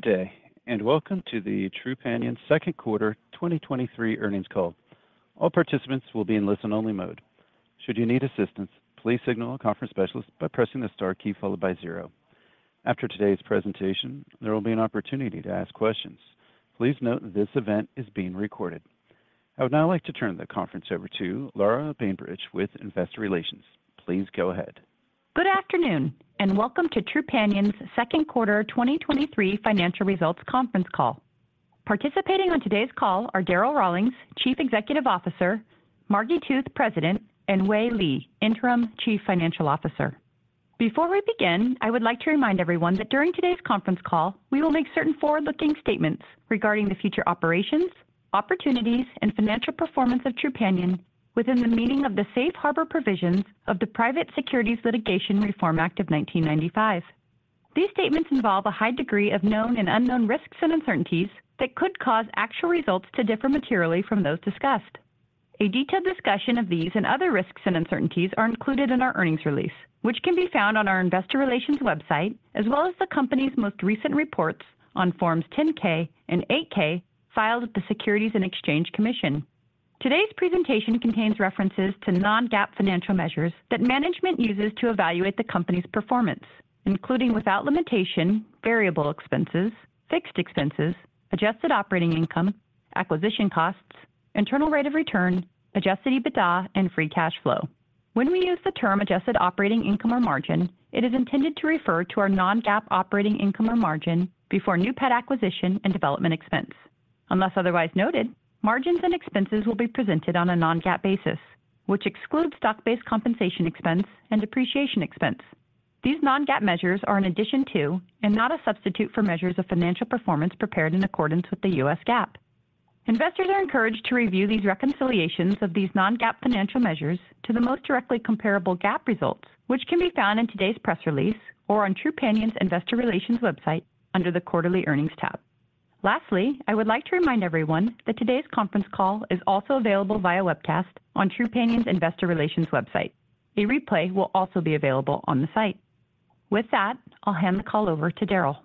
day, and welcome to the Trupanion second quarter 2023 earnings call. All participants will be in listen-only mode. Should you need assistance, please signal a conference specialist by pressing the star key followed by 0. After today's presentation, there will be an opportunity to ask questions. Please note this event is being recorded. I would now like to turn the conference over to Laura Bainbridge with Investor Relations. Please go ahead. Good afternoon, and welcome to Trupanion's second quarter 2023 financial results conference call. Participating on today's call are Darryl Rawlings, Chief Executive Officer, Margi Tooth, President, and Wei Li, Interim Chief Financial Officer. Before we begin, I would like to remind everyone that during today's conference call, we will make certain forward-looking statements regarding the future operations, opportunities, and financial performance of Trupanion within the meaning of the Safe Harbor Provisions of the Private Securities Litigation Reform Act of 1995. These statements involve a high degree of known and unknown risks and uncertainties that could cause actual results to differ materially from those discussed. A detailed discussion of these and other risks and uncertainties are included in our earnings release, which can be found on our investor relations website, as well as the company's most recent reports on Forms 10-K and 8-K filed with the Securities and Exchange Commission. Today's presentation contains references to non-GAAP financial measures that management uses to evaluate the company's performance, including, without limitation, variable expenses, fixed expenses, adjusted operating income, acquisition costs, internal rate of return, adjusted EBITDA, and free cash flow. When we use the term adjusted operating income or margin, it is intended to refer to our non-GAAP operating income or margin before new pet acquisition and development expense. Unless otherwise noted, margins and expenses will be presented on a non-GAAP basis, which excludes stock-based compensation expense and depreciation expense. These non-GAAP measures are in addition to, and not a substitute for, measures of financial performance prepared in accordance with the U.S. GAAP. Investors are encouraged to review these reconciliations of these non-GAAP financial measures to the most directly comparable GAAP results, which can be found in today's press release or on Trupanion's Investor Relations website under the Quarterly Earnings tab. Lastly, I would like to remind everyone that today's conference call is also available via webcast on Trupanion's Investor Relations website. A replay will also be available on the site. With that, I'll hand the call over to Darryl.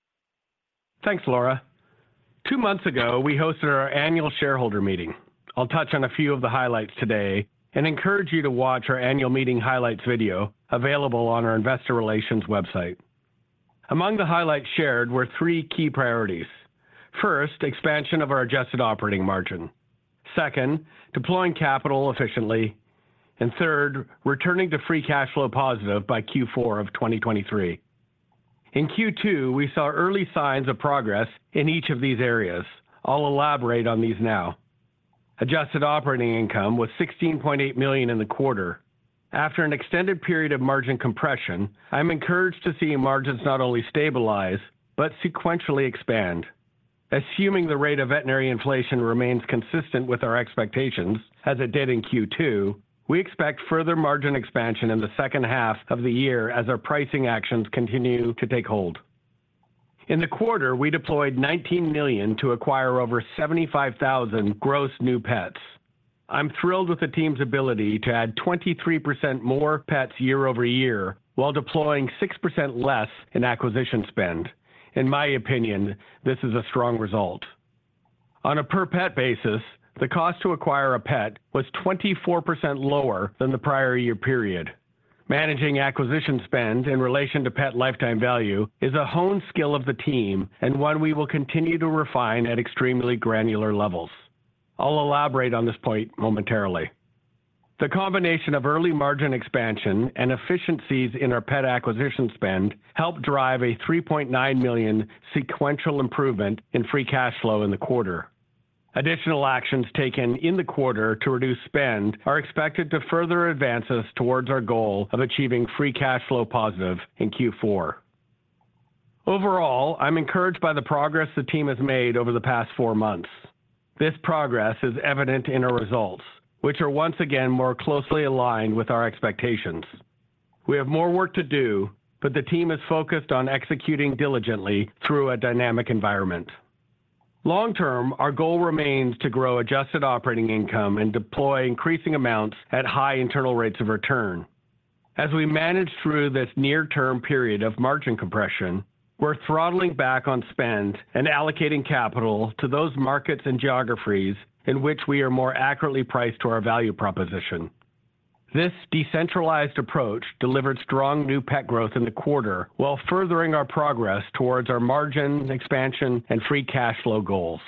Thanks, Laura. 2 months ago, we hosted our annual shareholder meeting. I'll touch on a few of the highlights today and encourage you to watch our annual meeting highlights video available on our Investor Relations website. Among the highlights shared were 3 key priorities. First, expansion of our adjusted operating margin. Second, deploying capital efficiently. And third, returning to free cash flow positive by Q4 of 2023. In Q2, we saw early signs of progress in each of these areas. I'll elaborate on these now. Adjusted operating income was $16.8 million in the quarter. After an extended period of margin compression, I'm encouraged to see margins not only stabilize, but sequentially expand. Assuming the rate of veterinary inflation remains consistent with our expectations, as it did in Q2, we expect further margin expansion in the second half of the year as our pricing actions continue to take hold. In the quarter, we deployed $19 million to acquire over 75,000 gross new pets. I'm thrilled with the team's ability to add 23% more pets year-over-year, while deploying 6% less in acquisition spend. In my opinion, this is a strong result. On a per-pet basis, the cost to acquire a pet was 24% lower than the prior year period. Managing acquisition spend in relation to pet lifetime value is a honed skill of the team and one we will continue to refine at extremely granular levels. I'll elaborate on this point momentarily. The combination of early margin expansion and efficiencies in our pet acquisition spend helped drive a $3.9 million sequential improvement in free cash flow in the quarter. Additional actions taken in the quarter to reduce spend are expected to further advance us towards our goal of achieving free cash flow positive in Q4. Overall, I'm encouraged by the progress the team has made over the past 4 months. This progress is evident in our results, which are once again more closely aligned with our expectations. We have more work to do, but the team is focused on executing diligently through a dynamic environment. Long term, our goal remains to grow adjusted operating income and deploy increasing amounts at high internal rates of return. As we manage through this near-term period of margin compression, we're throttling back on spend and allocating capital to those markets and geographies in which we are more accurately priced to our value proposition. This decentralized approach delivered strong new pet growth in the quarter while furthering our progress towards our margin expansion and free cash flow goals.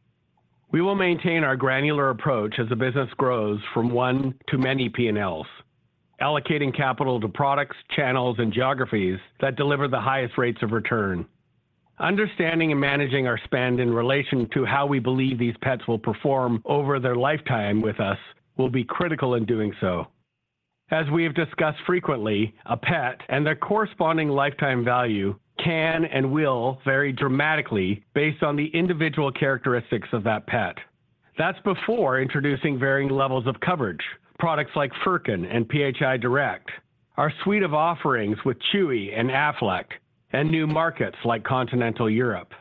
We will maintain our granular approach as the business grows from one to many P&Ls, allocating capital to products, channels, and geographies that deliver the highest rates of return. Understanding and managing our spend in relation to how we believe these pets will perform over their lifetime with us will be critical in doing so. As we have discussed frequently, a pet and their corresponding lifetime value can and will vary dramatically based on the individual characteristics of that pet. That's before introducing varying levels of coverage, products like Furkin and PHI Direct, our suite of offerings with Chewy and Aflac, and new markets like continental Europe.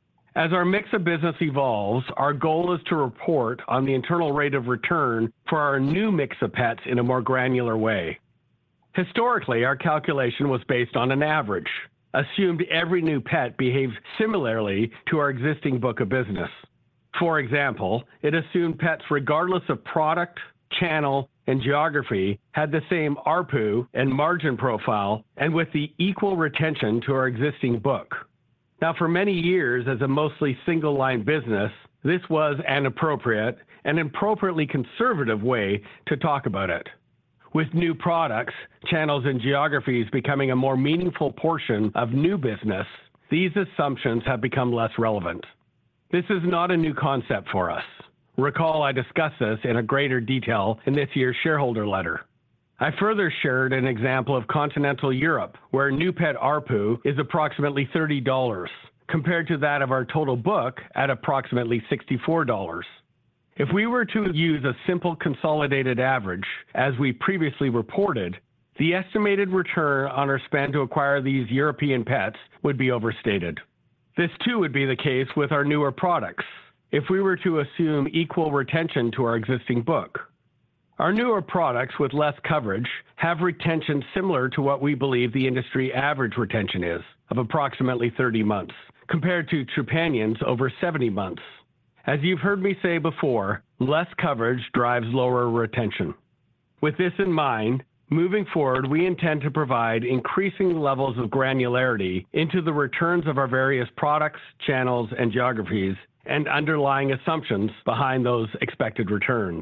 As our mix of business evolves, our goal is to report on the internal rate of return for our new mix of pets in a more granular way. Historically, our calculation was based on an average, assumed every new pet behaves similarly to our existing book of business. For example, it assumed pets, regardless of product, channel, and geography, had the same ARPU and margin profile and with the equal retention to our existing book. Now, for many years, as a mostly single-line business, this was an appropriate and appropriately conservative way to talk about it. With new products, channels, and geographies becoming a more meaningful portion of new business, these assumptions have become less relevant. This is not a new concept for us. Recall I discussed this in a greater detail in this year's shareholder letter. I further shared an example of continental Europe, where new pet ARPU is approximately $30, compared to that of our total book at approximately $64. If we were to use a simple consolidated average, as we previously reported, the estimated return on our spend to acquire these European pets would be overstated. This too would be the case with our newer products, if we were to assume equal retention to our existing book. Our newer products with less coverage have retention similar to what we believe the industry average retention is, of approximately 30 months, compared to Trupanion's over 70 months. As you've heard me say before, less coverage drives lower retention. With this in mind, moving forward, we intend to provide increasing levels of granularity into the returns of our various products, channels, and geographies, and underlying assumptions behind those expected returns.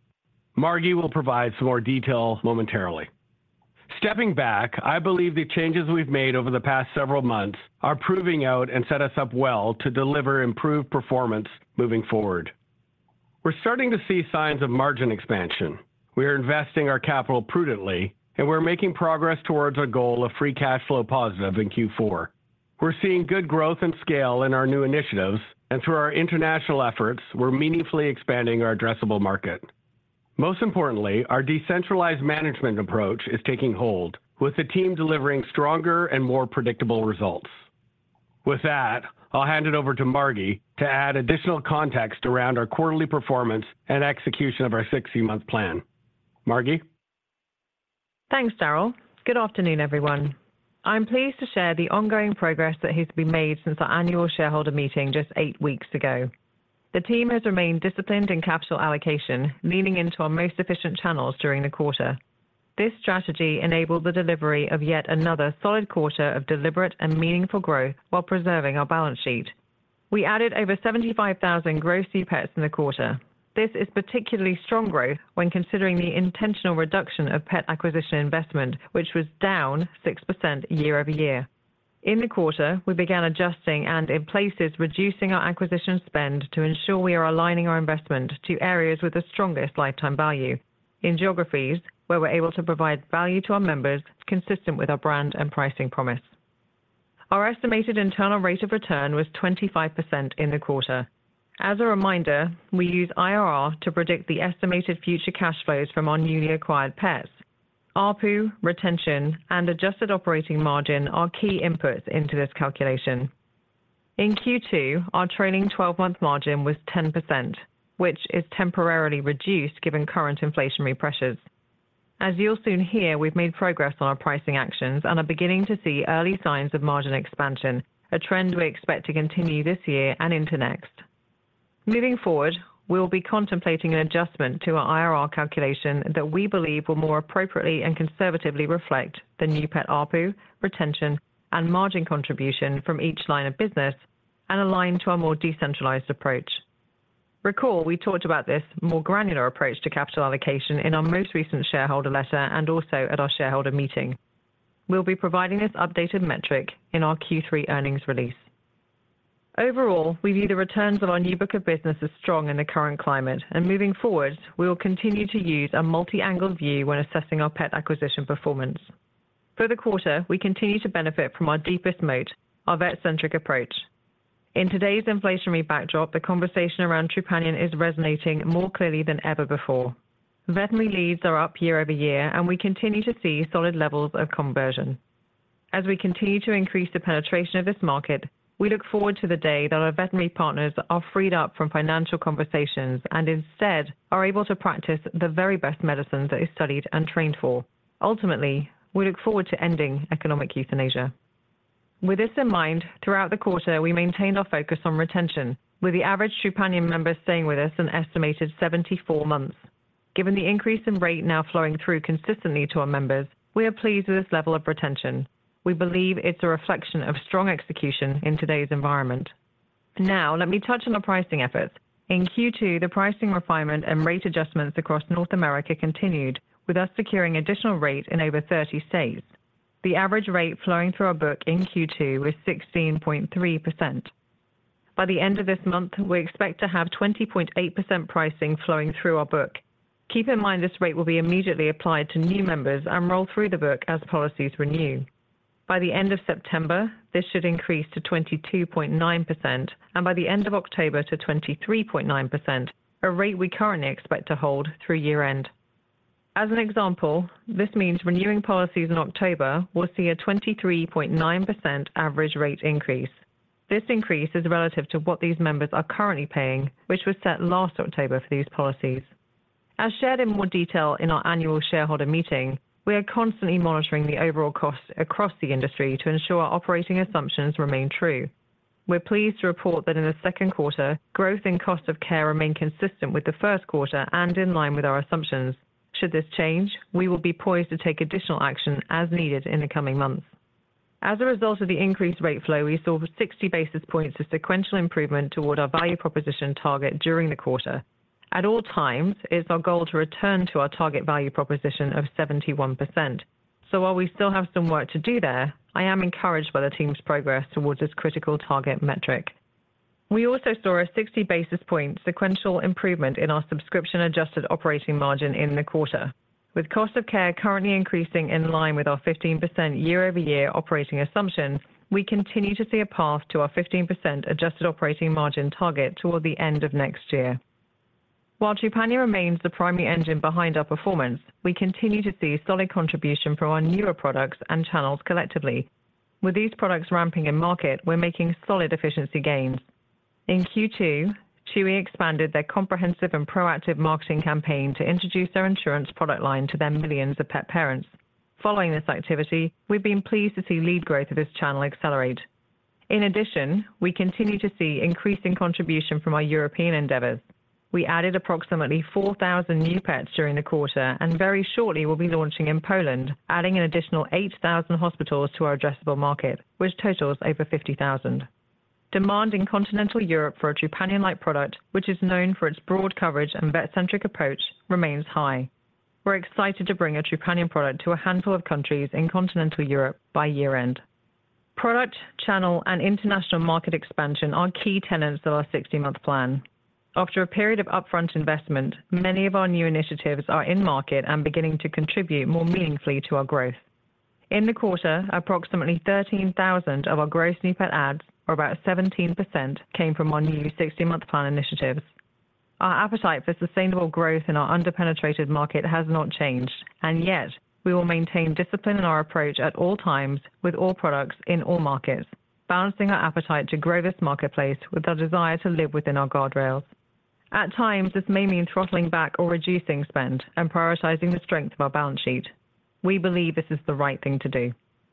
Margie will provide some more detail momentarily. Stepping back, I believe the changes we've made over the past several months are proving out and set us up well to deliver improved performance moving forward. We're starting to see signs of margin expansion. We are investing our capital prudently, and we're making progress towards our goal of free cash flow positive in Q4. We're seeing good growth and scale in our new initiatives, and through our international efforts, we're meaningfully expanding our addressable market. Most importantly, our decentralized management approach is taking hold, with the team delivering stronger and more predictable results. With that, I'll hand it over to Margie to add additional context around our quarterly performance and execution of our 60-month plan. Margie? Thanks, Darryl. Good afternoon, everyone. I'm pleased to share the ongoing progress that has been made since our annual shareholder meeting just 8 weeks ago. The team has remained disciplined in capital allocation, leaning into our most efficient channels during the quarter. This strategy enabled the delivery of yet another solid quarter of deliberate and meaningful growth while preserving our balance sheet. We added over 75,000 gross new pets in the quarter. This is particularly strong growth when considering the intentional reduction of pet acquisition investment, which was down 6% year over year. In the quarter, we began adjusting and, in places, reducing our acquisition spend to ensure we are aligning our investment to areas with the strongest lifetime value, in geographies where we're able to provide value to our members consistent with our brand and pricing promise. Our estimated internal rate of return was 25% in the quarter. As a reminder, we use IRR to predict the estimated future cash flows from our newly acquired pets. ARPU, retention, and adjusted operating margin are key inputs into this calculation. In Q2, our trailing 12-month margin was 10%, which is temporarily reduced given current inflationary pressures. As you'll soon hear, we've made progress on our pricing actions and are beginning to see early signs of margin expansion a trend we expect to continue this year and into next. Moving forward, we will be contemplating an adjustment to our IRR calculation that we believe will more appropriately and conservatively reflect the new pet ARPU, retention, and margin contribution from each line of business and align to our more decentralized approach. Recall, we talked about this more granular approach to capital allocation in our most recent shareholder letter and also at our shareholder meeting. We'll be providing this updated metric in our Q3 earnings release. Overall, we view the returns of our new book of business as strong in the current climate, and moving forward, we will continue to use a multi-angled view when assessing our pet acquisition performance. For the quarter, we continue to benefit from our deepest moat, our vet-centric approach. In today's inflationary backdrop, the conversation around Trupanion is resonating more clearly than ever before. Veterinary leads are up year-over-year, and we continue to see solid levels of conversion. As we continue to increase the penetration of this market, we look forward to the day that our veterinary partners are freed up from financial conversations and instead are able to practice the very best medicine that is studied and trained for. Ultimately, we look forward to ending economic euthanasia. With this in mind, throughout the quarter, we maintained our focus on retention, with the average Trupanion member staying with us an estimated 74 months. Given the increase in rate now flowing through consistently to our members, we are pleased with this level of retention. We believe it's a reflection of strong execution in today's environment. Now, let me touch on our pricing efforts. In Q2, the pricing refinement and rate adjustments across North America continued, with us securing additional rate in over 30 states. The average rate flowing through our book in Q2 was 16.3%. By the end of this month, we expect to have 20.8% pricing flowing through our book. Keep in mind this rate will be immediately applied to new members and roll through the book as policies renew. By the end of September, this should increase to 22.9%, and by the end of October to 23.9%, a rate we currently expect to hold through year-end. As an example, this means renewing policies in October will see a 23.9% average rate increase. This increase is relative to what these members are currently paying, which was set last October for these policies. As shared in more detail in our annual shareholder meeting, we are constantly monitoring the overall costs across the industry to ensure our operating assumptions remain true. We're pleased to report that in the second quarter, growth in cost of care remained consistent with the first quarter and in line with our assumptions. Should this change, we will be poised to take additional action as needed in the coming months. As a result of the increased rate flow, we saw 60 basis points of sequential improvement toward our value proposition target during the quarter. At all times, it's our goal to return to our target value proposition of 71%. So while we still have some work to do there, I am encouraged by the team's progress towards this critical target metric. We also saw a 60 basis point sequential improvement in our subscription-adjusted operating margin in the quarter. With cost of care currently increasing in line with our 15% year-over-year operating assumption, we continue to see a path to our 15% adjusted operating margin target toward the end of next year. While Trupanion remains the primary engine behind our performance, we continue to see solid contribution from our newer products and channels collectively. With these products ramping in market, we're making solid efficiency gains. In Q2, Chewy expanded their comprehensive and proactive marketing campaign to introduce their insurance product line to their millions of pet parents. Following this activity, we've been pleased to see lead growth of this channel accelerate. In addition, we continue to see increasing contribution from our European endeavors. We added approximately 4,000 new pets during the quarter, and very shortly will be launching in Poland, adding an additional 8,000 hospitals to our addressable market, which totals over 50,000. Demand in continental Europe for a Trupanion-like product, which is known for its broad coverage and vet-centric approach, remains high. We're excited to bring a Trupanion product to a handful of countries in continental Europe by year-end. Product, channel, and international market expansion are key tenets of our 60-month plan. After a period of upfront investment, many of our new initiatives are in market and beginning to contribute more meaningfully to our growth. In the quarter, approximately 13,000 of our gross new pet adds, or about 17%, came from our new 60-month plan initiatives. Our appetite for sustainable growth in our underpenetrated market has not changed, and yet we will maintain discipline in our approach at all times with all products in all markets, balancing our appetite to grow this marketplace with our desire to live within our guardrails. At times, this may mean throttling back or reducing spend and prioritizing the strength of our balance sheet. We believe this is the right thing to do.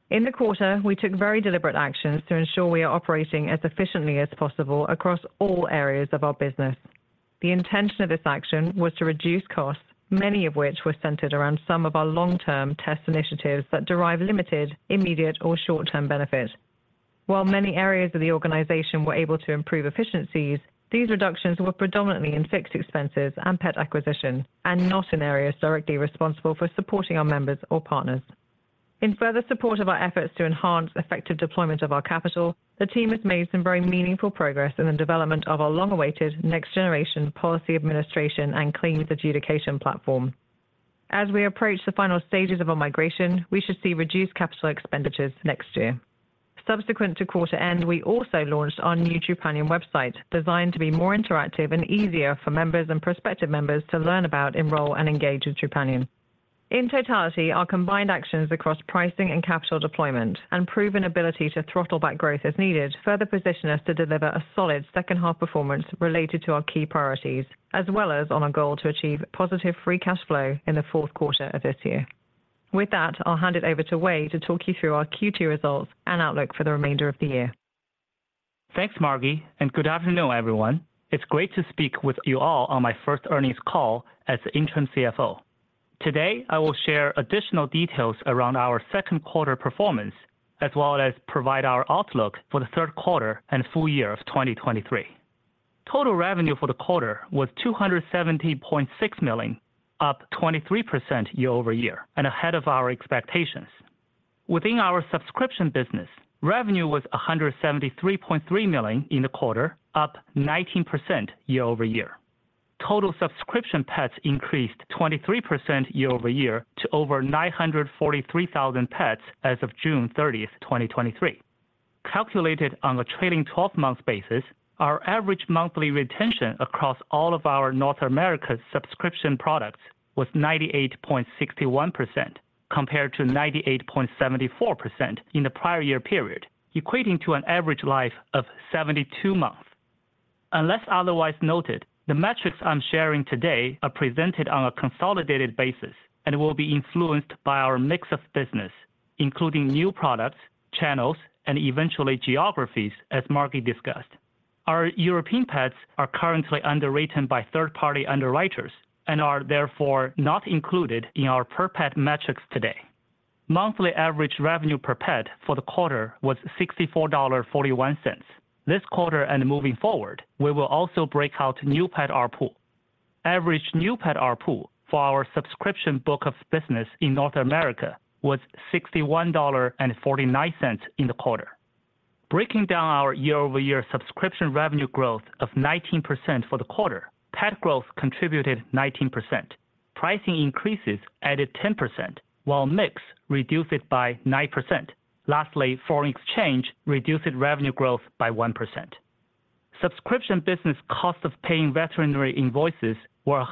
In the quarter, we took very deliberate actions to ensure we are operating as efficiently as possible across all areas of our business. The intention of this action was to reduce costs, many of which were centered around some of our long-term test initiatives that derive limited, immediate, or short-term benefit. While many areas of the organization were able to improve efficiencies, these reductions were predominantly in fixed expenses and pet acquisition, and not in areas directly responsible for supporting our members or partners. In further support of our efforts to enhance effective deployment of our capital, the team has made some very meaningful progress in the development of our long-awaited next-generation policy administration and claims adjudication platform. As we approach the final stages of our migration, we should see reduced capital expenditures next year. Subsequent to quarter end, we also launched our new Trupanion website, designed to be more interactive and easier for members and prospective members to learn about, enroll, and engage with Trupanion. In totality, our combined actions across pricing and capital deployment and proven ability to throttle back growth as needed further position us to deliver a solid second-half performance related to our key priorities, as well as on our goal to achieve positive free cash flow in the fourth quarter of this year. With that, I'll hand it over to Wei to talk you through our Q2 results and outlook for the remainder of the year. Thanks, Margi, and good afternoon, everyone. It's great to speak with you all on my first earnings call as the interim CFO. Today, I will share additional details around our second quarter performance, as well as provide our outlook for the third quarter and full year of 2023. Total revenue for the quarter was $270.6 million, up 23% year-over-year, and ahead of our expectations. Within our subscription business, revenue was $173.3 million in the quarter, up 19% year-over-year. Total subscription pets increased 23% year-over-year to over 943,000 pets as of June 30, 2023. Calculated on a trailing 12-month basis, our average monthly retention across all of our North America subscription products was 98.61%, compared to 98.74% in the prior year period, equating to an average life of 72 months. Unless otherwise noted, the metrics I'm sharing today are presented on a consolidated basis and will be influenced by our mix of business, including new products, channels, and eventually geographies, as Margi discussed. Our European pets are currently underwritten by third-party underwriters and are therefore not included in our per-pet metrics today. Monthly average revenue per pet for the quarter was $64.41. This quarter and moving forward, we will also break out new pet ARPU. Average new pet ARPU for our subscription book of business in North America was $61.49 in the quarter. Breaking down our year-over-year subscription revenue growth of 19% for the quarter, pet growth contributed 19%. Pricing increases added 10%, while mix reduced it by 9%. Lastly, foreign exchange reduced revenue growth by 1%. Subscription business cost of paying veterinary invoices were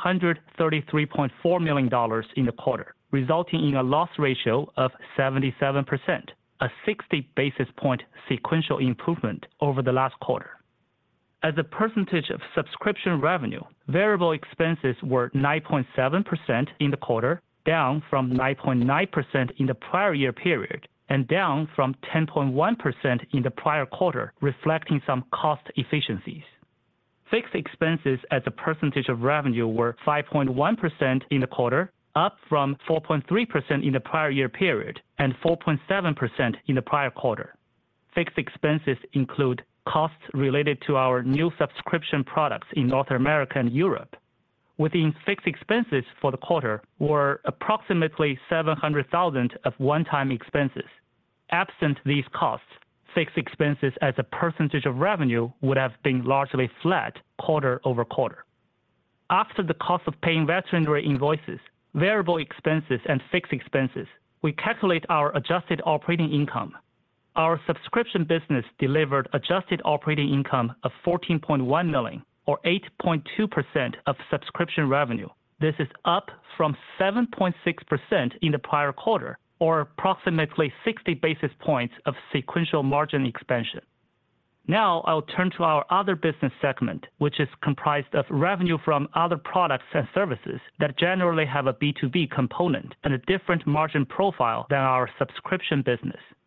$133.4 million in the quarter, resulting in a loss ratio of 77%, a 60 basis point sequential improvement over the last quarter. As a percentage of subscription revenue, variable expenses were 9.7% in the quarter, down from 9.9% in the prior year period, and down from 10.1% in the prior quarter, reflecting some cost efficiencies. Fixed expenses as a percentage of revenue were 5.1% in the quarter, up from 4.3% in the prior year period and 4.7% in the prior quarter. Fixed expenses include costs related to our new subscription products in North America and Europe. Within fixed expenses for the quarter were approximately $700,000 of one-time expenses. Absent these costs, fixed expenses as a percentage of revenue would have been largely flat quarter-over-quarter. After the cost of paying veterinary invoices, variable expenses, and fixed expenses, we calculate our adjusted operating income. Our subscription business delivered adjusted operating income of $14.1 million, or 8.2% of subscription revenue. This is up from 7.6% in the prior quarter, or approximately 60 basis points of sequential margin expansion. Now I'll turn to our other business segment, which is comprised of revenue from other products and services that generally have a B2B component and a different margin profile than our subscription business.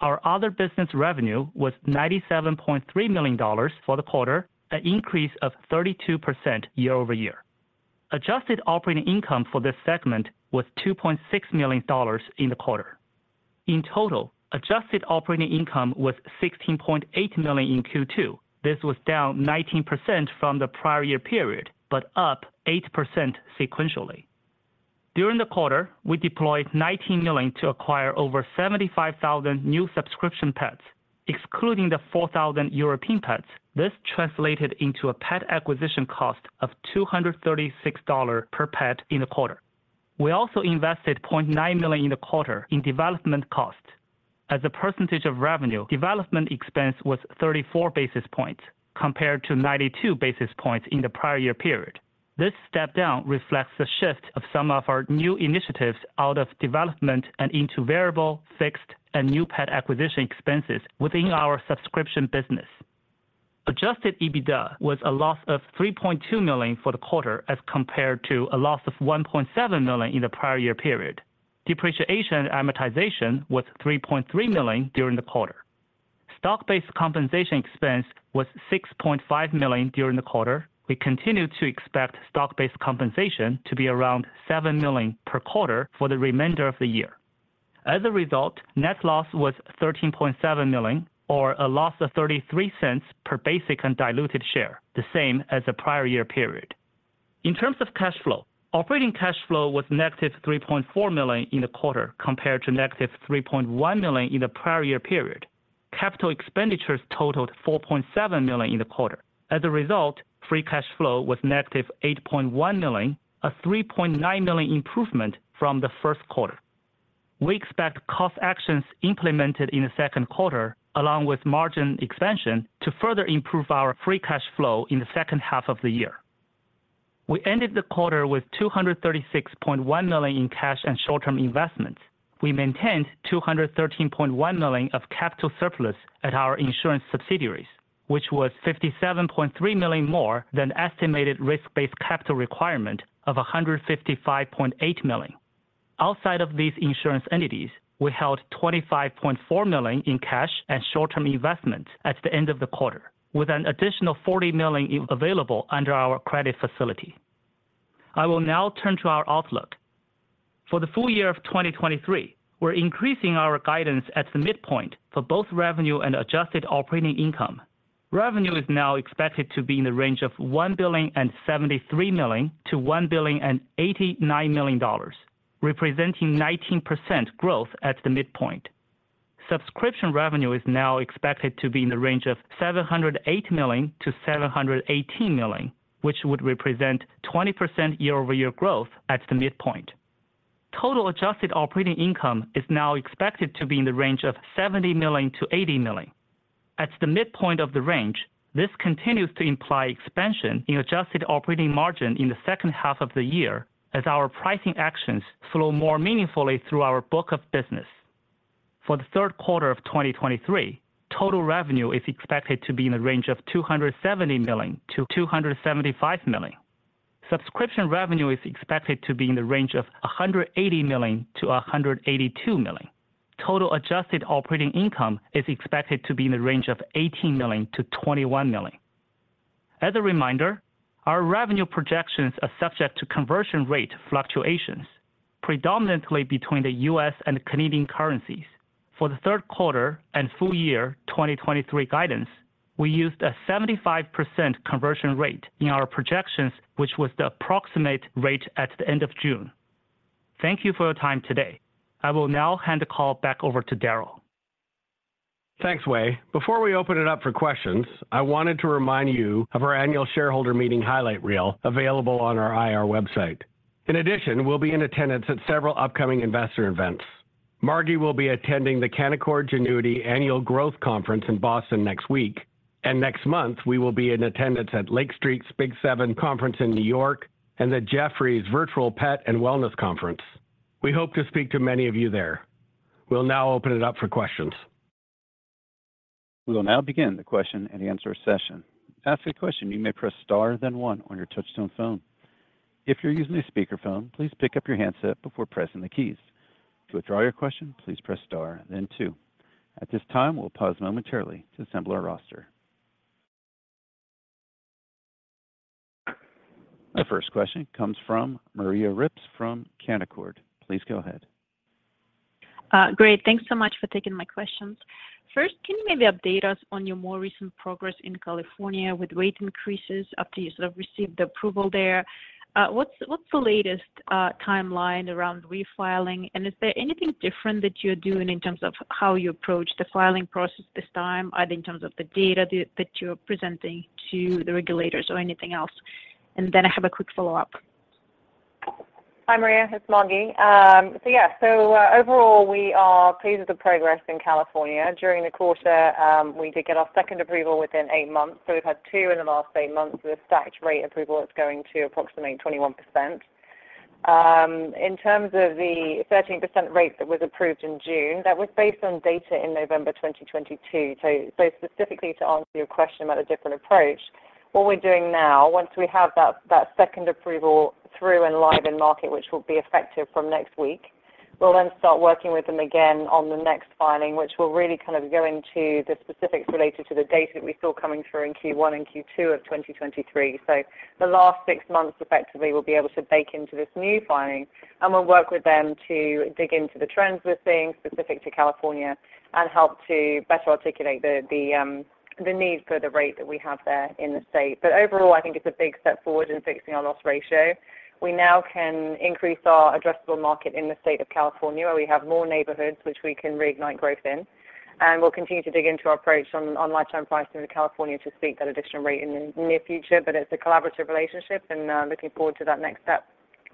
Our other business revenue was $97.3 million for the quarter, an increase of 32% year-over-year. Adjusted operating income for this segment was $2.6 million in the quarter. In total, adjusted operating income was $16.8 million in Q2. This was down 19% from the prior year period, but up 8% sequentially. During the quarter, we deployed $19 million to acquire over 75,000 new subscription pets. Excluding the 4,000 European pets, this translated into a pet acquisition cost of $236 per pet in the quarter. We also invested $0.9 million in the quarter in development costs. As a percentage of revenue, development expense was 34 basis points, compared to 92 basis points in the prior year period. This step down reflects the shift of some of our new initiatives out of development and into variable, fixed, and new pet acquisition expenses within our subscription business. Adjusted EBITDA was a loss of $3.2 million for the quarter as compared to a loss of $1.7 million in the prior year period. Depreciation and amortization was $3.3 million during the quarter. Stock-based compensation expense was $6.5 million during the quarter. We continue to expect stock-based compensation to be around $7 million per quarter for the remainder of the year. As a result, net loss was $13.7 million, or a loss of 33 cents per basic and diluted share, the same as the prior year period. In terms of cash flow, operating cash flow was negative $3.4 million in the quarter compared to negative $3.1 million in the prior year period. Capital expenditures totaled $4.7 million in the quarter. As a result, free cash flow was negative $8.1 million, a $3.9 million improvement from the first quarter. We expect cost actions implemented in the second quarter, along with margin expansion, to further improve our free cash flow in the second half of the year. We ended the quarter with $236.1 million in cash and short-term investments. We maintained $213.1 million of capital surplus at our insurance subsidiaries, which was $57.3 million more than estimated risk-based capital requirement of $155.8 million. Outside of these insurance entities, we held $25.4 million in cash and short-term investments at the end of the quarter, with an additional $40 million available under our credit facility. I will now turn to our outlook. For the full year of 2023, we're increasing our guidance at the midpoint for both revenue and adjusted operating income. Revenue is now expected to be in the range of $1,073 million to $1,089 million, representing 19% growth at the midpoint. Subscription revenue is now expected to be in the range of $708 million to $718 million, which would represent 20% year-over-year growth at the midpoint. Total adjusted operating income is now expected to be in the range of $70 million to $80 million. At the midpoint of the range, this continues to imply expansion in adjusted operating margin in the second half of the year as our pricing actions flow more meaningfully through our book of business. For the third quarter of 2023, total revenue is expected to be in the range of $270 million to $275 million. Subscription revenue is expected to be in the range of $180 million to $182 million. Total adjusted operating income is expected to be in the range of $18 million to $21 million. As a reminder, our revenue projections are subject to conversion rate fluctuations, predominantly between the US and Canadian currencies. For the third quarter and full year 2023 guidance, we used a 75% conversion rate in our projections, which was the approximate rate at the end of June. Thank you for your time today. I will now hand the call back over to Darryl. Thanks, Wei. Before we open it up for questions, I wanted to remind you of our annual shareholder meeting highlight reel available on our IR website. In addition, we'll be in attendance at several upcoming investor events. Margie will be attending the Canaccord Genuity Annual Growth Conference in Boston next week, and next month we will be in attendance at Lake Street's Big 7 Conference in New York and the Jefferies Virtual Pet and Wellness Conference. We hope to speak to many of you there. We'll now open it up for questions. We will now begin the question and answer session. To ask a question, you may press star, then one on your touchtone phone. If you're using a speakerphone, please pick up your handset before pressing the keys. To withdraw your question, please press star, then two. At this time, we'll pause momentarily to assemble our roster. Our first question comes from Maria Ripps from Canaccord. Please go ahead. Great. Thanks so much for taking my questions. First, can you maybe update us on your more recent progress in California with rate increases after you sort of received the approval there? What's the latest timeline around refiling, and is there anything different that you're doing in terms of how you approach the filing process this time, either in terms of the data that you're presenting to the regulators or anything else? And then I have a quick follow-up. Hi, Maria. It's Margie. Overall, we are pleased with the progress in California. During the quarter, we did get our second approval within 8 months. So we've had 2 in the last 8 months with a stacked rate approval that's going to approximate 21%. In terms of the 13% rate that was approved in June, that was based on data in November 2022. So specifically to answer your question about a different approach, what we're doing now, once we have that second approval through and live in market, which will be effective from next week, we'll then start working with them again on the next filing, which will really kind of go into the specifics related to the data that we saw coming through in Q1 and Q2 of 2023. So the last 6 months effectively will be able to bake into this new filing, and we'll work with them to dig into the trends we're seeing specific to California and help to better articulate the need for the rate that we have there in the state. But overall, I think it's a big step forward in fixing our loss ratio. We now can increase our addressable market in the state of California, where we have more neighborhoods which we can reignite growth in. And we'll continue to dig into our approach on lifetime pricing in California to seek that additional rate in the near future. But it's a collaborative relationship, and looking forward to that next step.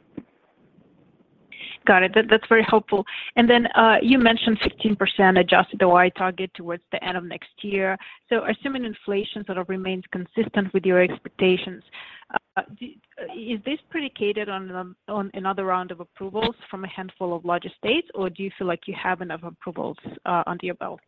Got it. That's very helpful. And then you mentioned 15% adjusted OI target towards the end of next year. So assuming inflation sort of remains consistent with your expectations, is this predicated on another round of approvals from a handful of larger states, or do you feel like you have enough approvals under your belt?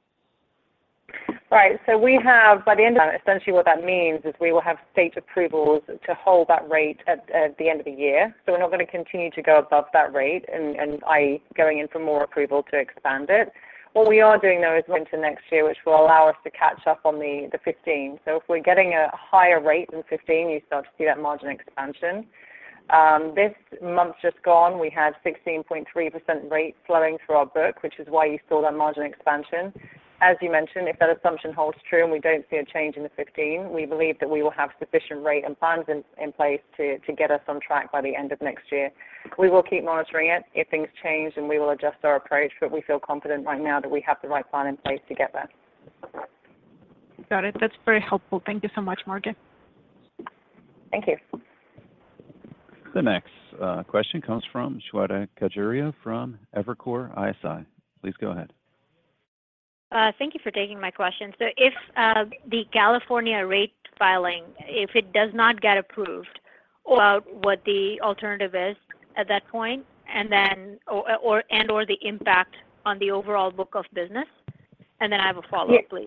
Right. So we have, by the end of essentially what that means is we will have state approvals to hold that rate at the end of the year. So we're not going to continue to go above that rate and i.e. going in for more approval to expand it. What we are doing, though, is into next year, which will allow us to catch up on the 15. So if we're getting a higher rate than 15, you start to see that margin expansion. This month just gone, we had 16.3% rate flowing through our book, which is why you saw that margin expansion. As you mentioned, if that assumption holds true and we don't see a change in the 15, we believe that we will have sufficient rate and plans in place to get us on track by the end of next year. We will keep monitoring it. If things change, and we will adjust our approach, but we feel confident right now that we have the right plan in place to get there. Got it. That's very helpful. Thank you so much, Margie. Thank you. The next question comes from Shweta Khajuria from Evercore ISI. Please go ahead. Thank you for taking my question. So if the California rate filing, if it does not get approved, about what the alternative is at that point, and then or the impact on the overall book of business, and then I have a follow-up, please.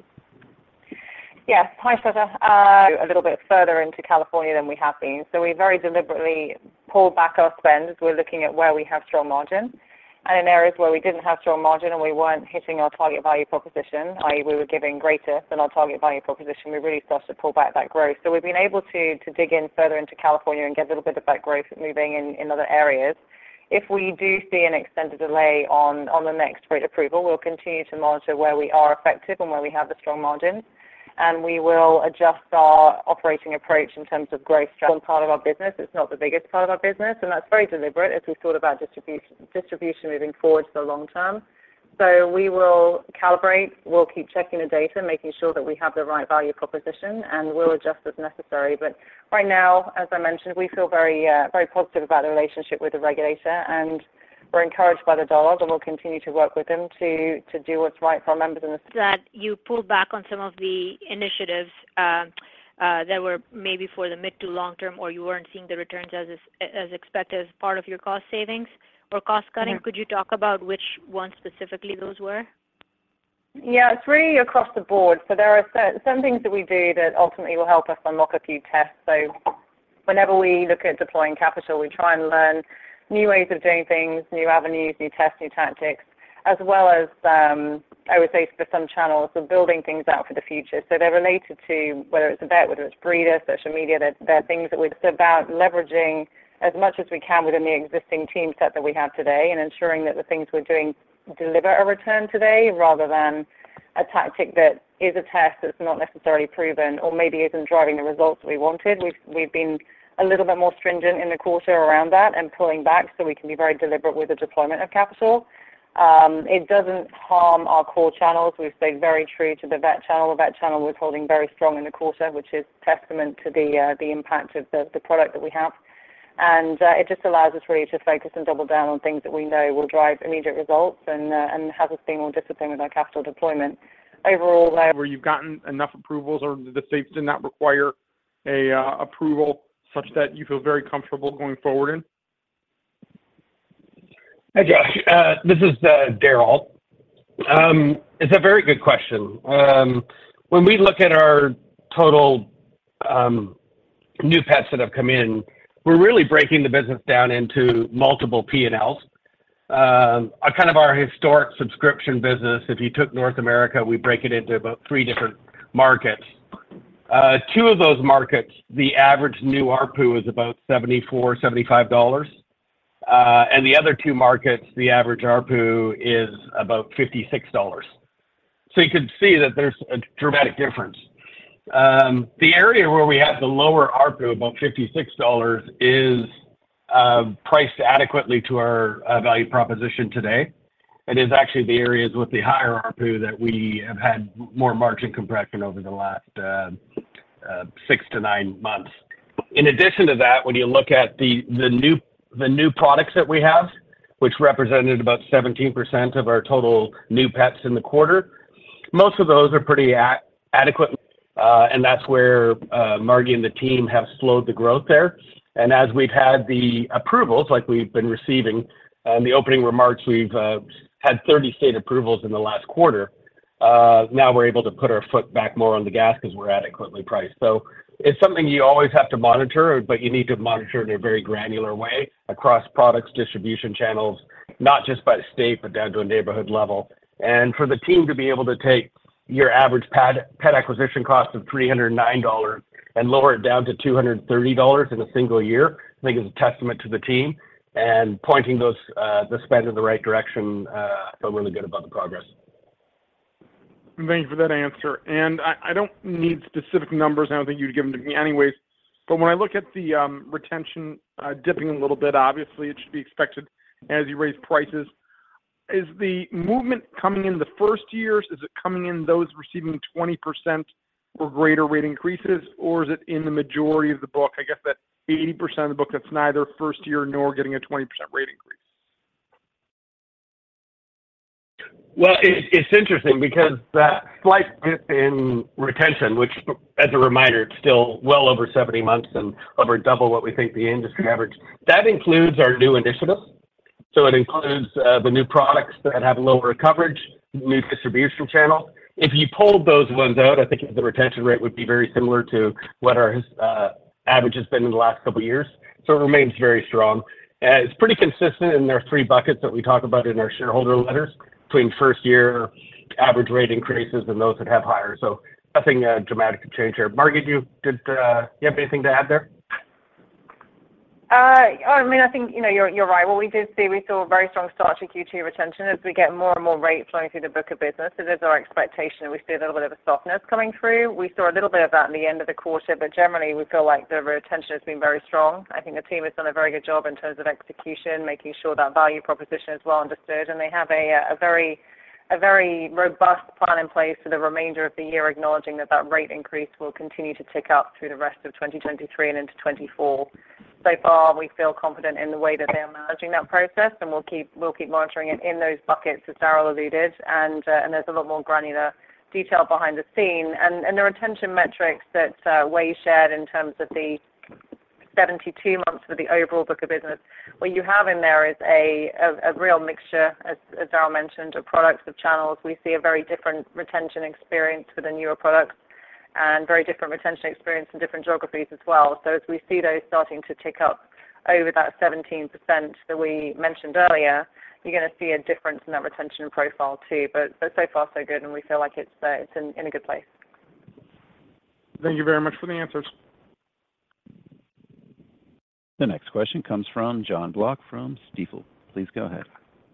Yes. Hi, Shweta. A little bit further into California than we have been. So we very deliberately pulled back our spend as we're looking at where we have strong margin. And in areas where we didn't have strong margin and we weren't hitting our target value proposition, i.e. we were giving greater than our target value proposition, we really started to pull back that growth. So we've been able to dig in further into California and get a little bit of that growth moving in other areas. If we do see an extended delay on the next rate approval, we'll continue to monitor where we are effective and where we have the strong margins. And we will adjust our operating approach in terms of growth strategy. Part of our business, it's not the biggest part of our business, and that's very deliberate as we thought about distribution moving forward to the long term. So we will calibrate, we'll keep checking the data, making sure that we have the right value proposition, and we'll adjust as necessary. But right now, as I mentioned, we feel very positive about the relationship with the regulator, and we're encouraged by the dialogue, and we'll continue to work with them to do what's right for our members in the state. That you pulled back on some of the initiatives that were maybe for the mid to long term, or you weren't seeing the returns as expected as part of your cost savings or cost cutting. Mm-hmm. Could you talk about which ones specifically those were? Yeah, it's really across the board. So there are some things that we do that ultimately will help us unlock a few tests. So whenever we look at deploying capital, we try and learn new ways of doing things, new avenues, new tests, new tactics. as well as, I would say for some channels, we're building things out for the future. So they're related to whether it's a vet, whether it's breeder, social media, they're things that it's about leveraging as much as we can within the existing team set that we have today and ensuring that the things we're doing deliver a return today rather than a tactic that is a test that's not necessarily proven or maybe isn't driving the results that we wanted. We've been a little bit more stringent in the quarter around that and pulling back so we can be very deliberate with the deployment of capital. It doesn't harm our core channels. We've stayed very true to the vet channel. The vet channel was holding very strong in the quarter, which is testament to the impact of the product that we have. And it just allows us really to focus and double down on things that we know will drive immediate results and has us being more disciplined with our capital deployment. Overall, where you've gotten enough approvals or the states did not require a approval such that you feel very comfortable going forward in? Hi, Josh. This is Darryl. It's a very good question. When we look at our total new pets that have come in, we're really breaking the business down into multiple P&Ls. Kind of our historic subscription business, if you took North America, we break it into about 3 different markets. 2 of those markets, the average new ARPU is about $74, $75. And the other 2 markets, the average ARPU is about $56. So you can see that there's a dramatic difference. The area where we have the lower ARPU, about $56, is priced adequately to our value proposition today. It is actually the areas with the higher ARPU that we have had more margin compression over the last 6 to 9 months. In addition to that, when you look at the new products that we have, which represented about 17% of our total new pets in the quarter, most of those are pretty adequate. And that's where Margie and the team have slowed the growth there. And as we've had the approvals, like we've been receiving, in the opening remarks, we've had 30 state approvals in the last quarter. Now we're able to put our foot back more on the gas because we're adequately priced. So it's something you always have to monitor, but you need to monitor in a very granular way across products, distribution channels, not just by the state, but down to a neighborhood level. And for the team to be able to take your average pet acquisition cost of $309 and lower it down to $230 in a single year, I think is a testament to the team and pointing those the spend in the right direction. I feel really good about the progress. Thank you for that answer. And I don't need specific numbers. I don't think you'd give them to me anyways. But when I look at the retention dipping a little bit, obviously it should be expected as you raise prices. Is the movement coming in the first years? Is it coming in those receiving 20% or greater rate increases? Or is it in the majority of the book? I guess that 80% of the book that's neither first year nor getting a 20% rate increase. Well, it's interesting because that slight dip in retention, which, as a reminder, it's still well over 70 months and over double what we think the industry average, that includes our new initiatives. So it includes the new products that have lower coverage, new distribution channels. If you pulled those ones out, I think the retention rate would be very similar to what our average has been in the last couple of years. So it remains very strong. It's pretty consistent in our 3 buckets that we talk about in our shareholder letters between first year average rate increases and those that have higher. So nothing dramatic to change here. Margie, you have anything to add there? I mean, I think, you're right. What we did see, we saw a very strong start to Q2 retention as we get more and more rate flowing through the book of business. It is our expectation. We see a little bit of a softness coming through. We saw a little bit of that in the end of the quarter, but generally we feel like the retention has been very strong. I think the team has done a very good job in terms of execution, making sure that value proposition is well understood, and they have a very robust plan in place for the remainder of the year, acknowledging that rate increase will continue to tick up through the rest of 2023 and into 24. So far, we feel confident in the way that they are managing that process, and we'll keep monitoring it in those buckets, as Darryl alluded, and there's a lot more granular detail behind the scene. And the retention metrics that Wei shared in terms of the 72 months for the overall book of business, what you have in there is a real mixture, as Darryl mentioned, of products, of channels. We see a very different retention experience for the newer products and very different retention experience in different geographies as well. So as we see those starting to tick up over that 17% that we mentioned earlier, you're going to see a difference in that retention profile too. But so far so good, and we feel like it's in a good place. Thank you very much for the answers. The next question comes from Jon Block from Stifel. Please go ahead.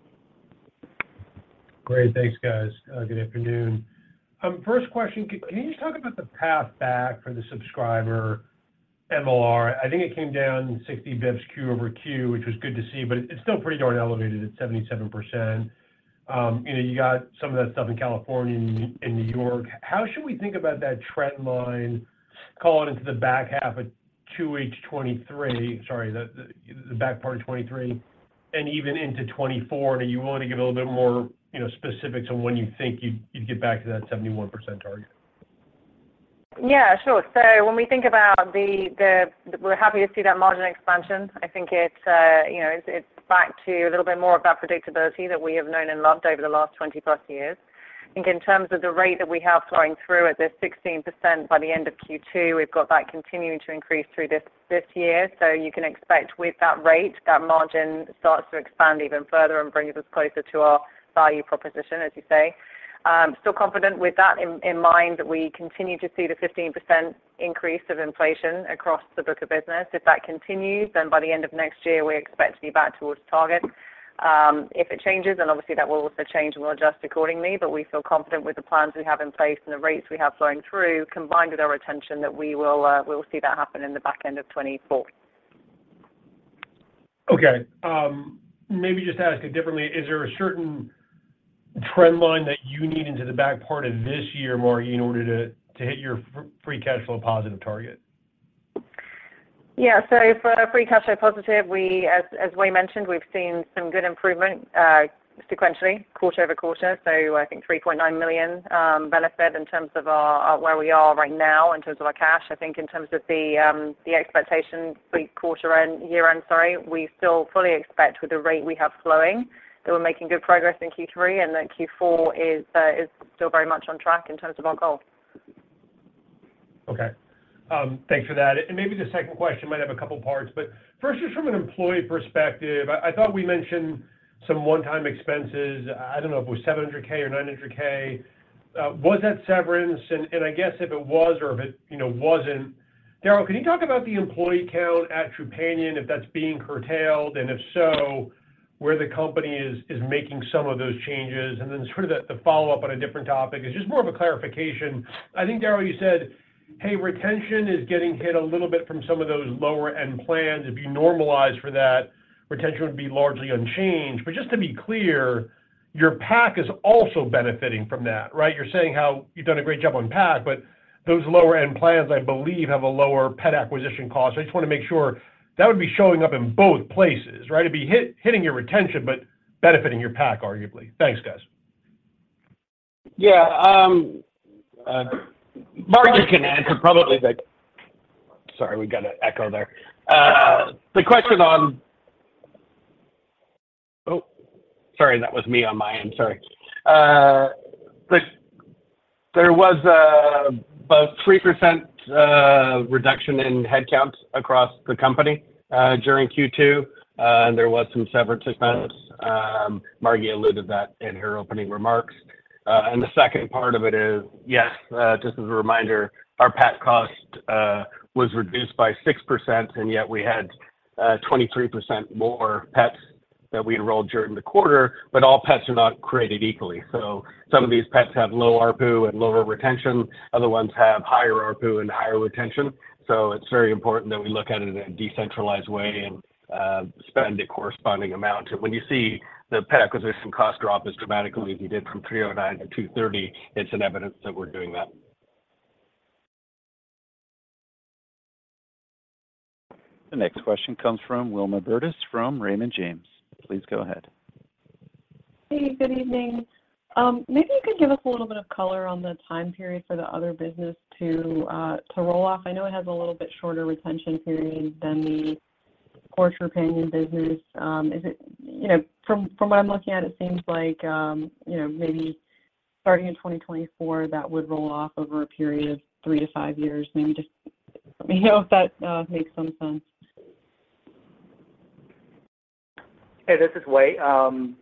Great. Thanks, guys. Good afternoon. First question, can you just talk about the path back for the subscriber MLR? I think it came down 60 basis points Q over Q, which was good to see, but it's still pretty darn elevated at 77%. You got some of that stuff in California and New York. How should we think about that trend line, call it into the back half of 2H23, the back part of 23, and even into 24? And are you willing to give a little bit more, specifics on when you think you'd get back to that 71% target? Yeah, sure. So when we think about we're happy to see that margin expansion. I think it's back to a little bit more of that predictability that we have known and loved over the last 20 plus years. I think in terms of the rate that we have flowing through at this 16% by the end of Q2, we've got that continuing to increase through this year. So you can expect with that rate, that margin starts to expand even further and brings us closer to our value proposition, as you say. Still confident with that in mind that we continue to see the 15% increase of inflation across the book of business. If that continues, then by the end of next year, we expect to be back towards target. If it changes, then obviously that will also change and we'll adjust accordingly, but we feel confident with the plans we have in place and the rates we have flowing through, combined with our retention, that we will see that happen in the back end of 24. Okay. Maybe just to ask it differently, is there a certain trend line that you need into the back part of this year, Margi, in order to hit your free cash flow positive target? Yeah, so for free cash flow positive, as Wei mentioned, we've seen some good improvement sequentially, quarter over quarter. So I think $3.9 million benefit in terms of our where we are right now in terms of our cash. I think in terms of the expectation for year end, we still fully expect with the rate we have flowing that we're making good progress in Q3 and that Q4 is still very much on track in terms of our goal. Okay. Thanks for that. And maybe the second question might have a couple parts, but first, just from an employee perspective, I thought we mentioned some one-time expenses. I don't know if it was $700K or $900K. Was that severance? And I guess if it was or if it wasn't, Darryl, can you talk about the employee count at Trupanion, if that's being curtailed, and if so, where the company is making some of those changes? And then sort of the follow-up on a different topic is just more of a clarification. I think, Darryl, you said, hey, retention is getting hit a little bit from some of those lower-end plans. If you normalize for that, retention would be largely unchanged. But just to be clear, your PAC is also benefiting from that, right? You're saying how you've done a great job on PAC, but those lower-end plans, I believe, have a lower pet acquisition cost. I just want to make sure that would be showing up in both places, right? It'd be hitting your retention, but benefiting your PAC, arguably. Thanks, guys. Yeah, Margi can answer probably sorry, we got an echo there. The question on, sorry, that was me on my end, sorry. There was about 3% reduction in headcount across the company during Q2, and there was some severance expense. Margi alluded that in her opening remarks. And the second part of it is, yes, just as a reminder, our PAC cost was reduced by 6%, and yet we had 23% more pets that we enrolled during the quarter, but all pets are not created equally. So some of these pets have low ARPU and lower retention. Other ones have higher ARPU and higher retention. So it's very important that we look at it in a decentralized way and spend a corresponding amount. And when you see the pet acquisition cost drop as dramatically as you did from $309 to $230, it's an evidence that we're doing that. The next question comes from Wilma Burdis from Raymond James. Please go ahead. Hey, good evening. Maybe you could give us a little bit of color on the time period for the other business to roll off. I know it has a little bit shorter retention period than the core Trupanion business. Is it, from what I'm looking at, it seems like, maybe starting in 2024, that would roll off over a period of 3 to 5 years. Maybe just let me know if that makes some sense. Hey, this is Wei.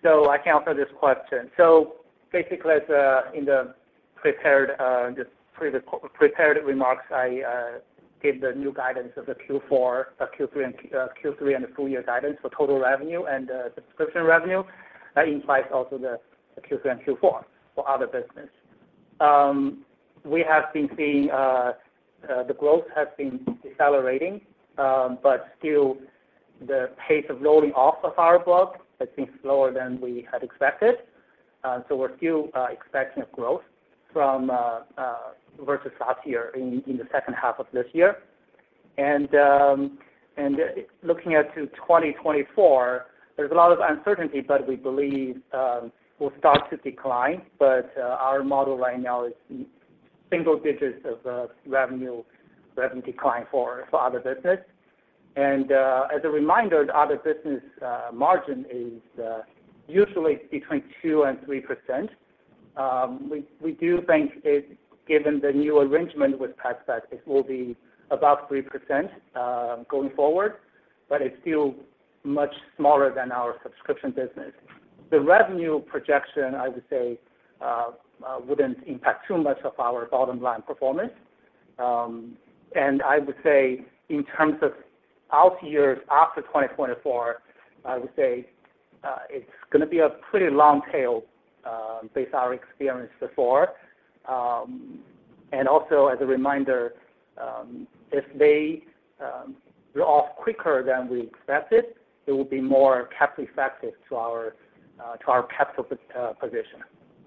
So I can answer this question. So basically, as in the prepared remarks, I gave the new guidance of the Q4, Q3 and the full year guidance for total revenue and subscription revenue. That implies also the Q3 and Q4 for other business. We have been seeing the growth has been decelerating, but still the pace of rolling off of our book has been slower than we had expected. So we're still expecting a growth from versus last year in the second half of this year. And looking at to 2024, there's a lot of uncertainty, but we believe will start to decline. But our model right now is single digits of revenue decline for other business. And as a reminder, the other business margin is usually between 2 and 3%. We do think given the new arrangement with PetSmart, it will be about 3% going forward, but it's still much smaller than our subscription business. The revenue projection, I would say, wouldn't impact too much of our bottom line performance. And I would say in terms of out years after 2024, I would say it's going to be a pretty long tail based on our experience before. And also as a reminder, if they are off quicker than we expected, it will be more capital effective to our capital position.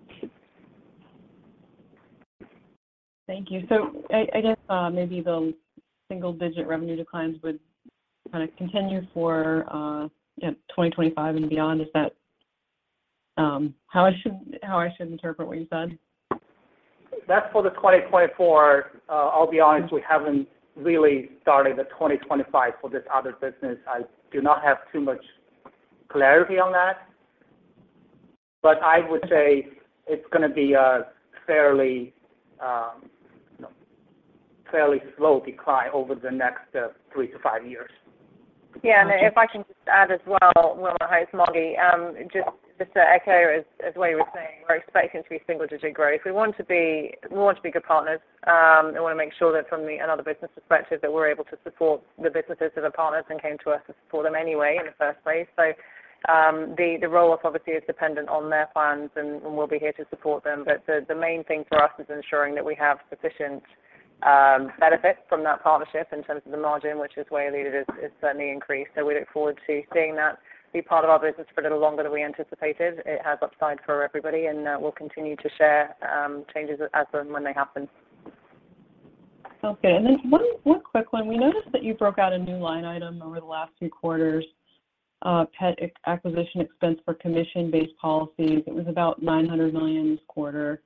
Thank you. So I guess maybe the single-digit revenue declines would kind of continue for 2025 and beyond. Is that how I should interpret what you said? That's for the 2024. I'll be honest, we haven't really started the 2025 for this other business. I do not have too much clarity on that. But I would say it's going to be a fairly slow decline over the next 3 to 5 years. Yeah, and if I can just add as well, Wilma, hi, it's Margie. Just to echo as what you were saying, we're expecting to be single-digit growth. We want to be good partners. We want to make sure that from another business perspective that we're able to support the businesses that are partners and came to us to support them anyway in the first place. So the roll-up obviously is dependent on their plans, and we'll be here to support them. But the main thing for us is ensuring that we have sufficient benefit from that partnership in terms of the margin, which is way leaded is certainly increased. So we look forward to seeing that be part of our business for a little longer than we anticipated. It has upside for everybody, and we'll continue to share changes as and when they happen. Okay, and then one quick one. We noticed that you broke out a new line item over the last few quarters, pet acquisition expense for commission-based policies. It was about $900 million this quarter.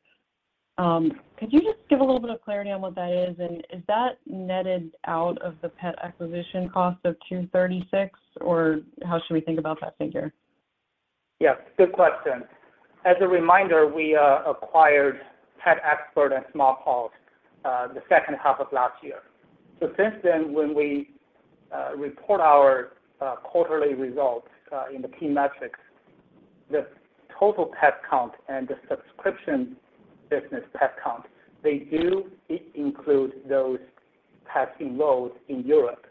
Could you just give a little bit of clarity on what that is? And is that netted out of the pet acquisition cost of $236, or how should we think about that figure? Yes, good question. As a reminder, we acquired PetExpert and Smart Paws the second half of last year. So since then, when we report our quarterly results in the key metrics, the total pet count and the subscription business pet count, they do include those pets enrolled in Europe.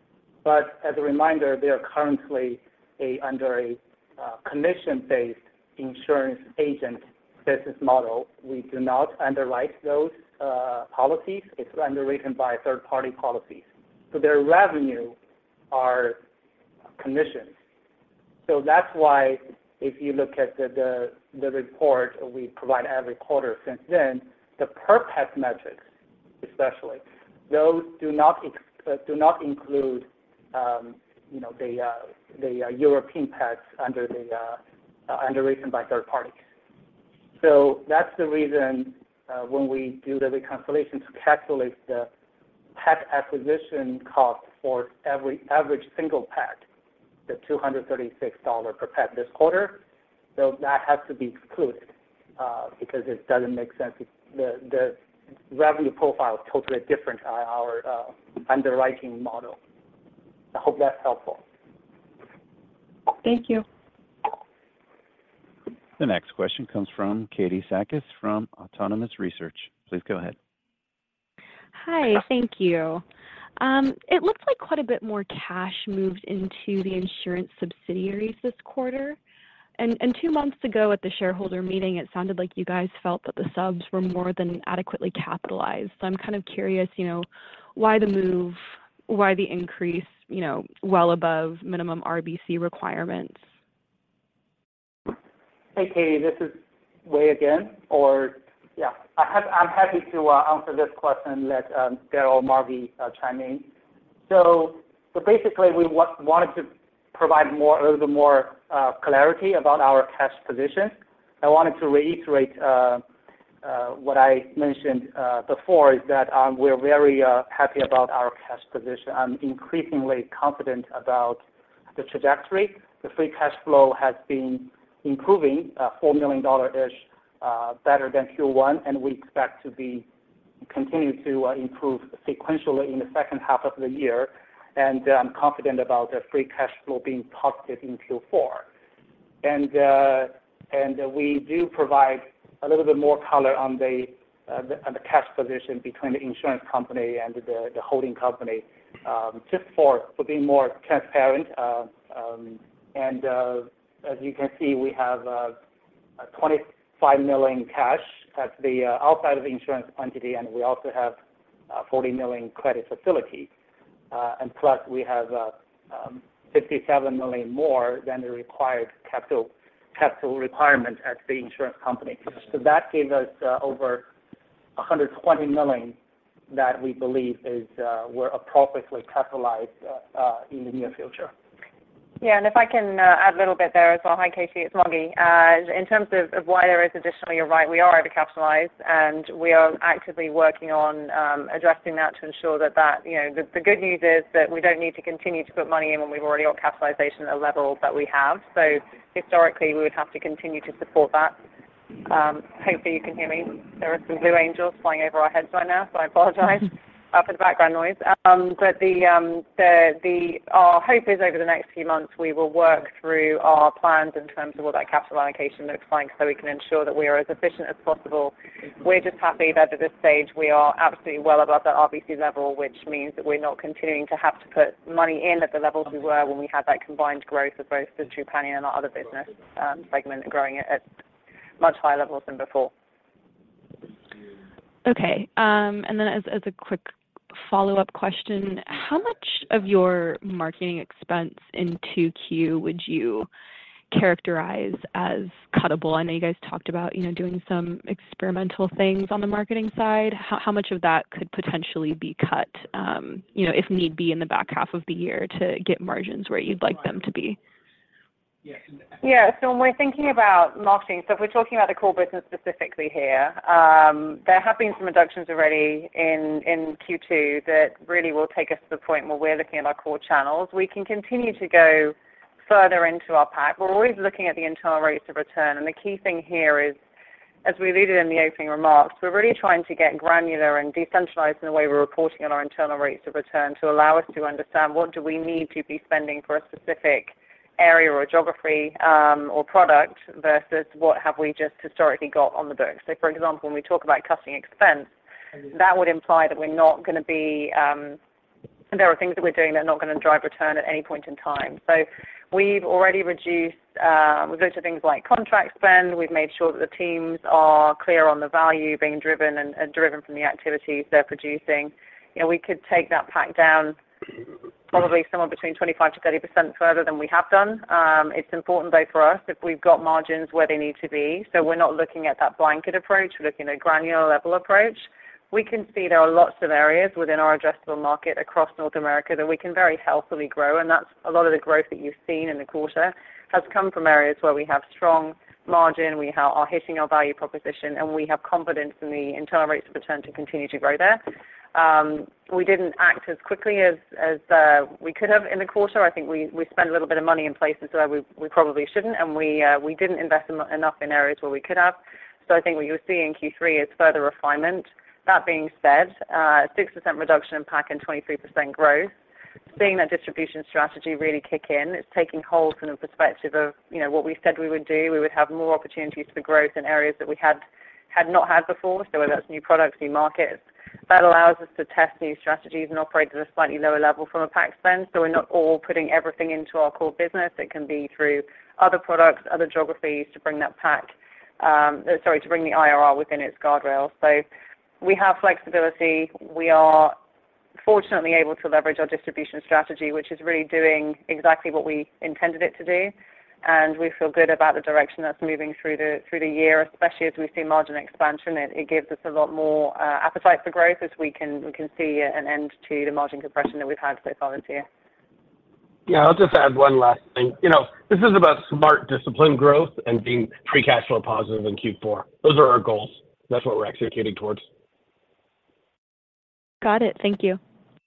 But as a reminder, they are currently under a commission-based insurance agent business model. We do not underwrite those policies. It's underwritten by third-party policies. So their revenue are commissions. So that's why if you look at the report we provide every quarter since then, the per pet metrics, especially, those do not include the European pets underwritten by third parties. So that's the reason when we do the reconciliation to calculate the pet acquisition cost for every average single pet, the $236 per pet this quarter. So that has to be excluded because it doesn't make sense. The revenue profile is totally different on our underwriting model. I hope that's helpful. Thank you. The next question comes from Katie Sakys from Autonomous Research. Please go ahead. Hi, thank you. It looks like quite a bit more cash moved into the insurance subsidiaries this quarter. And 2 months ago at the shareholder meeting, it sounded like you guys felt that the subs were more than adequately capitalized. So I'm kind of curious, why the move, why the increase, well above minimum RBC requirements? Hey, Katie, this is Wei again. I'm happy to answer this question and let Darryl or Margie chime in. So basically, we wanted to provide a little bit more clarity about our cash position. I wanted to reiterate what I mentioned before, is that we're very happy about our cash position. I'm increasingly confident about the trajectory. The free cash flow has been improving $4 million-ish better than Q1, and we expect to continue to improve sequentially in the second half of the year. And I'm confident about the free cash flow being positive in Q4. And we do provide a little bit more color on the cash position between the insurance company and the holding company, just for being more transparent. As you can see, we have $25 million cash at the outside of the insurance entity, and we also have $40 million credit facility. And plus, we have $57 million more than the required capital requirement at the insurance company. So that gives us over $120 million that we believe we're appropriately capitalized in the near future. Yeah, and if I can add a little bit there as well. Hi, Katie, it's Margie. In terms of why there is additional, you're right, we are overcapitalized, and we are actively working on addressing that to ensure that the good news is that we don't need to continue to put money in when we've already got capitalization at a level that we have. So historically, we would have to continue to support that. Hopefully you can hear me. There are some blue angels flying over our heads right now, so I apologize for the background noise. But our hope is over the next few months we will work through our plans in terms of what that capital allocation looks like, so we can ensure that we are as efficient as possible. We're just happy that at this stage we are absolutely well above that RBC level, which means that we're not continuing to have to put money in at the levels we were when we had that combined growth of both the Trupanion and our other business segment growing at much higher levels than before. Okay, and then as a quick follow-up question, how much of your marketing expense in 2Q would you characterize as cuttable? I know you guys talked about, doing some experimental things on the marketing side. How much of that could potentially be cut, if need be in the back half of the year to get margins where you'd like them to be? Yeah, so when we're thinking about marketing, so if we're talking about the core business specifically here, there have been some reductions already in Q2 that really will take us to the point where we're looking at our core channels. We can continue to go further into our pack. We're always looking at the internal rates of return, and the key thing here is, as we alluded in the opening remarks, we're really trying to get granular and decentralized in the way we're reporting on our internal rates of return to allow us to understand what do we need to be spending for a specific area or geography or product versus what have we just historically got on the books. So, for example, when we talk about cutting expense, that would imply that we're not going to be, there are things that we're doing that are not going to drive return at any point in time. So we've already reduced, we've looked at things like contract spend, we've made sure that the teams are clear on the value being driven and driven from the activities they're producing. We could take that pack down probably somewhere between 25 to 30% further than we have done. It's important, though, for us if we've got margins where they need to be. So we're not looking at that blanket approach. We're looking at a granular level approach. We can see there are lots of areas within our addressable market across North America that we can very healthily grow, and that's a lot of the growth that you've seen in the quarter has come from areas where we have strong margin, we are hitting our value proposition, and we have confidence in the internal rates of return to continue to grow there. We didn't act as quickly as we could have in the quarter. I think we spent a little bit of money in places where we probably shouldn't, and we didn't invest enough in areas where we could have. So I think what you'll see in Q3 is further refinement. That being said, 6% reduction in PAC and 23% growth. seeing that distribution strategy really kick in. It's taking hold from the perspective of, what we said we would do. We would have more opportunities for growth in areas that we had not had before, so whether that's new products, new markets. That allows us to test new strategies and operate at a slightly lower level from a PAC spend, so we're not all putting everything into our core business. It can be through other products, other geographies to bring that to bring the IRR within its guardrails. So we have flexibility. We are fortunately able to leverage our distribution strategy, which is really doing exactly what we intended it to do. And we feel good about the direction that's moving through the year, especially as we see margin expansion. It gives us a lot more appetite for growth as we can see an end to the margin compression that we've had so far this year. Yeah, I'll just add one last thing. This is about smart, disciplined growth and being free cash flow positive in Q4. Those are our goals. That's what we're executing towards. Got it. Thank you.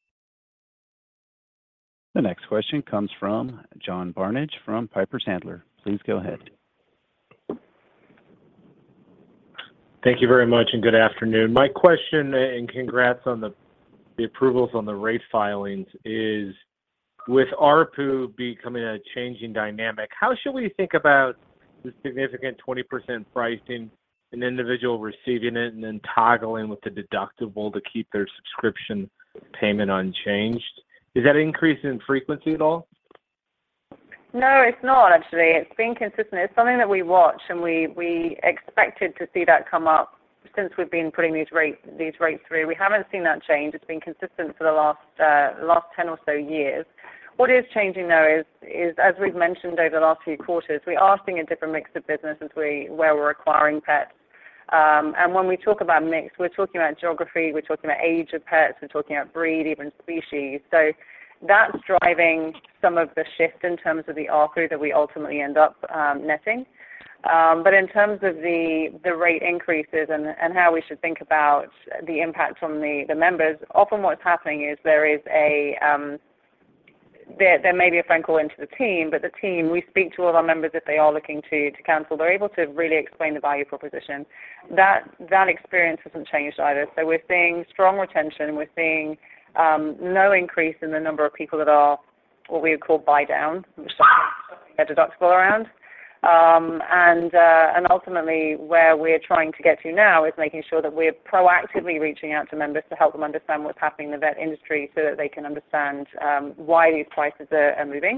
The next question comes from John Barnidge from Piper Sandler. Please go ahead. Thank you very much, and good afternoon. My question, and congrats on the approvals on the rate filings, is with ARPU becoming a changing dynamic, how should we think about the significant 20% pricing, an individual receiving it and then toggling with the deductible to keep their subscription payment unchanged? Is that an increase in frequency at all? No, it's not actually. It's been consistent. It's something that we watch, and we expected to see that come up since we've been putting these rates through. We haven't seen that change. It's been consistent for the last 10 or so years. What is changing though is as we've mentioned over the last few quarters, we are seeing a different mix of business where we're acquiring pets. And when we talk about mix, we're talking about geography, we're talking about age of pets, we're talking about breed, even species. So that's driving some of the shift in terms of the ARPU that we ultimately end up netting. But in terms of the rate increases and how we should think about the impact on the members, often what's happening is there is there may be a phone call into the team, but the team, we speak to all our members if they are looking to cancel. They're able to really explain the value proposition. That experience hasn't changed either. So we're seeing strong retention. We're seeing no increase in the number of people that are what we would call buy down, which is a deductible around. And ultimately where we're trying to get to now is making sure that we're proactively reaching out to members to help them understand what's happening in the vet industry so that they can understand why these prices are moving.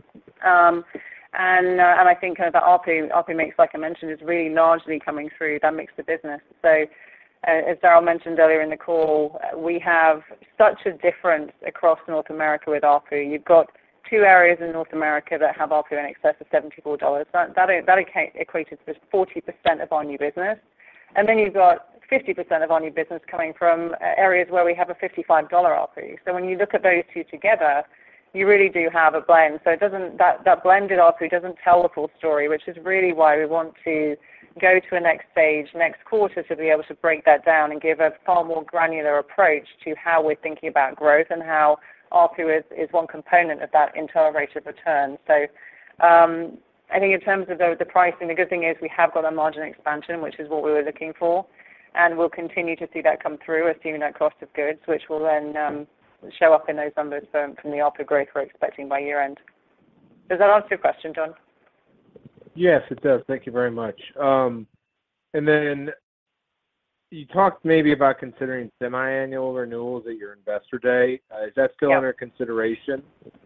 And I think kind of the ARPU mix, like I mentioned, is really largely coming through that mix of business. So as Darryl mentioned earlier in the call, we have such a difference across North America with ARPU. You've got two areas in North America that have ARPU in excess of $74. That equated to 40% of our new business. And then you've got 50% of our new business coming from areas where we have a $55 ARPU. So when you look at those two together, you really do have a blend. So it doesn't, that blended ARPU doesn't tell the full story, which is really why we want to go to a next stage, next quarter, to be able to break that down and give a far more granular approach to how we're thinking about growth and how ARPU is one component of that internal rate of return. So I think in terms of the pricing, the good thing is we have got a margin expansion, which is what we were looking for, and we'll continue to see that come through, assuming that cost of goods, which will then show up in those numbers from the ARPU growth we're expecting by year end. Does that answer your question, John? Yes, it does. Thank you very much. And then you talked maybe about considering semi-annual renewals at your Investor Day. Is that still under consideration?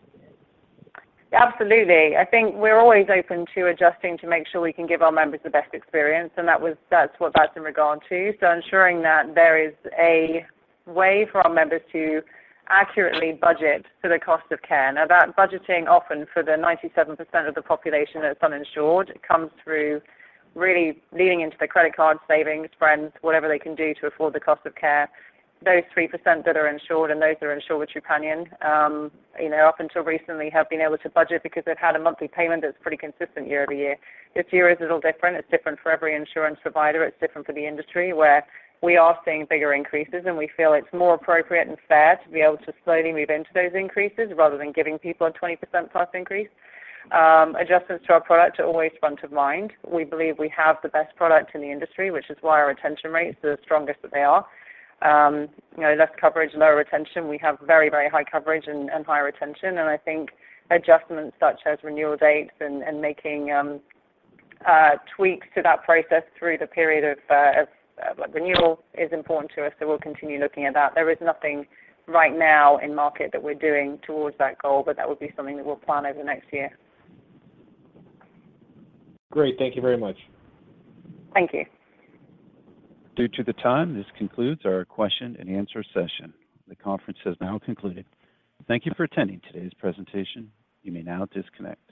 Absolutely. I think we're always open to adjusting to make sure we can give our members the best experience, and that's what that's in regard to. So ensuring that there is a way for our members to accurately budget for the cost of care. Now, that budgeting often for the 97% of the population that's uninsured comes through really leaning into the credit card savings, friends, whatever they can do to afford the cost of care. Those 3% that are insured and those that are insured with Trupanion, up until recently have been able to budget because they've had a monthly payment that's pretty consistent year over year. This year is a little different. It's different for every insurance provider. It's different for the industry, where we are seeing bigger increases, and we feel it's more appropriate and fair to be able to slowly move into those increases rather than giving people a 20% plus increase. Adjustments to our product are always front of mind. We believe we have the best product in the industry, which is why our retention rates are the strongest that they are. less coverage, lower retention. We have very, very high coverage and high retention, and I think adjustments such as renewal dates and making tweaks to that process through the period of renewal is important to us, so we'll continue looking at that. There is nothing right now in market that we're doing towards that goal, but that would be something that we'll plan over the next year. Great. Thank you very much. Thank you. Due to the time, this concludes our question and answer session. The conference has now concluded. Thank you for attending today's presentation. You may now disconnect.